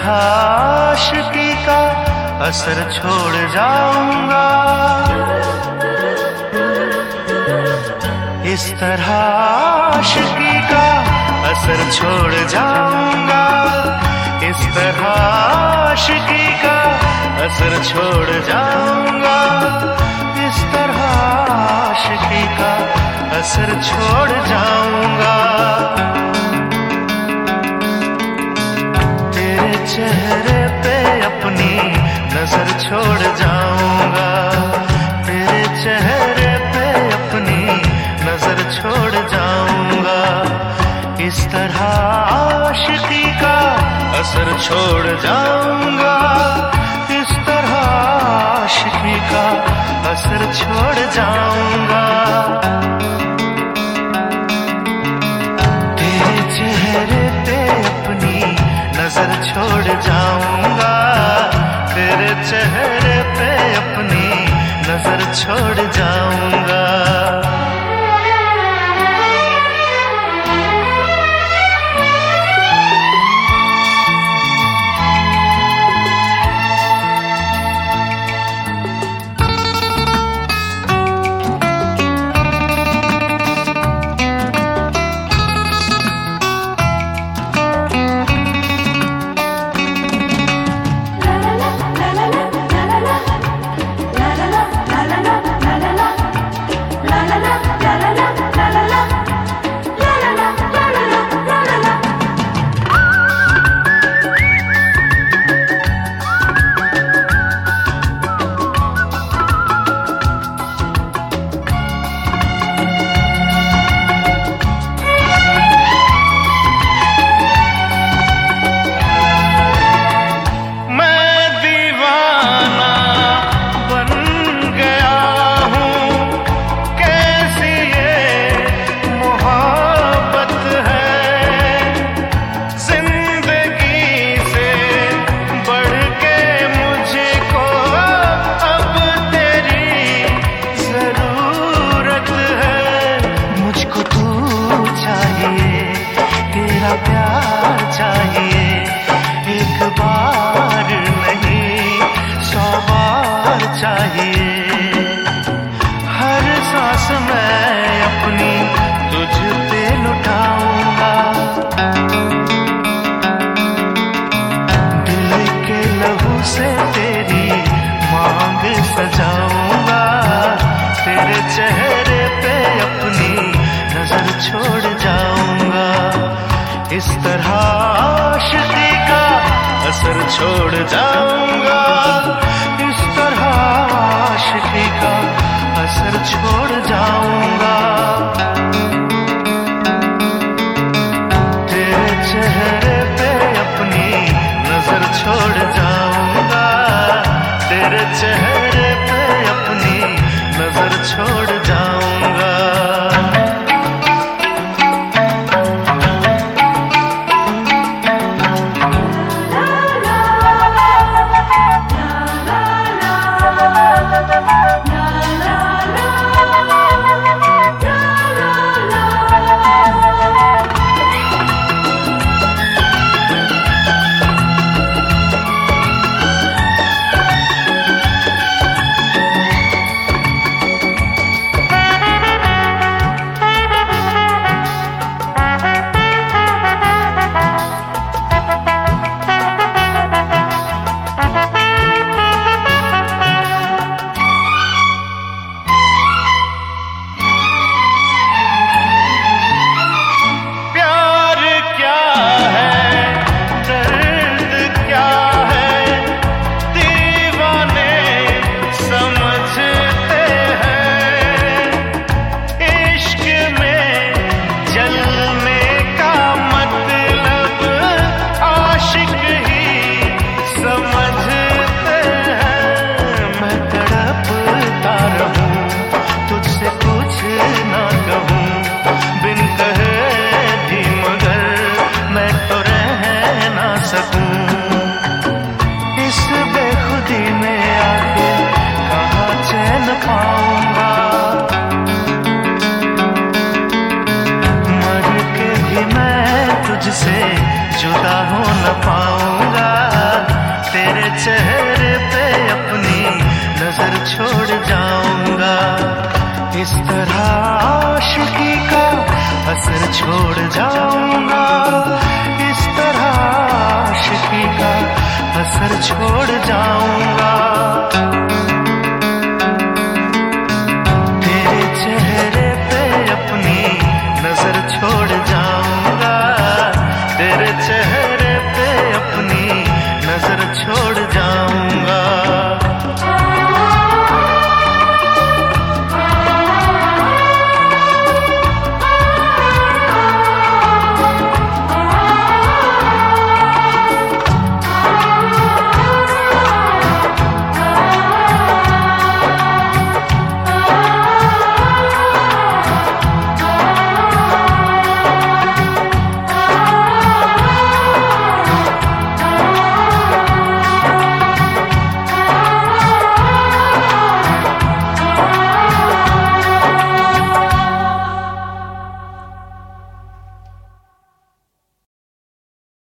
आशिकी का असर छोड़ जाऊंगा, इस तरह आशिकी का असर छोड़ जाऊंगा, इस तरह आशिकी का असर छोड़ जाऊंगा, इस तरह आशिकी का असर छोड़ जाऊंगा। तेरे चेहरे पे अपनी नजर छोड़ जाऊंगा, तेरे चेहरे पे अपनी नजर छोड़ जाऊंगा, इस तरह आशिकी का असर छोड़ जाऊंगा, इस तरह आशिकी का असर छोड़ जाऊंगा। तेरे चेहरे पे अपनी नजर छोड़ जाऊंगा, तेरे चेहरे पे अपनी नजर छोड़ जाऊंगा। प्यार चाहिए, एक बार नहीं 100 बार चाहिए, हर सांस मैं अपनी तुझ पे लुटाऊंगा, दिल के लहू से तेरी मांग सजाऊंगा, तेरे चेहरे पे अपनी नजर छोड़ जाऊंगा, इस तरह आशिकी का असर छोड़ जाऊंगा, इस तरह आशिकी का असर छोड़ जाऊंगा। तेरे चेहरे पे अपनी नजर छोड़ जाऊंगा, तेरे चेहरे पे अपनी नजर छोड़ जाऊंगा। तुझसे जुदा हो न पाऊंगा। छोड़ जाऊंगा, इस तरह आशिकी का असर छोड़ जाऊंगा।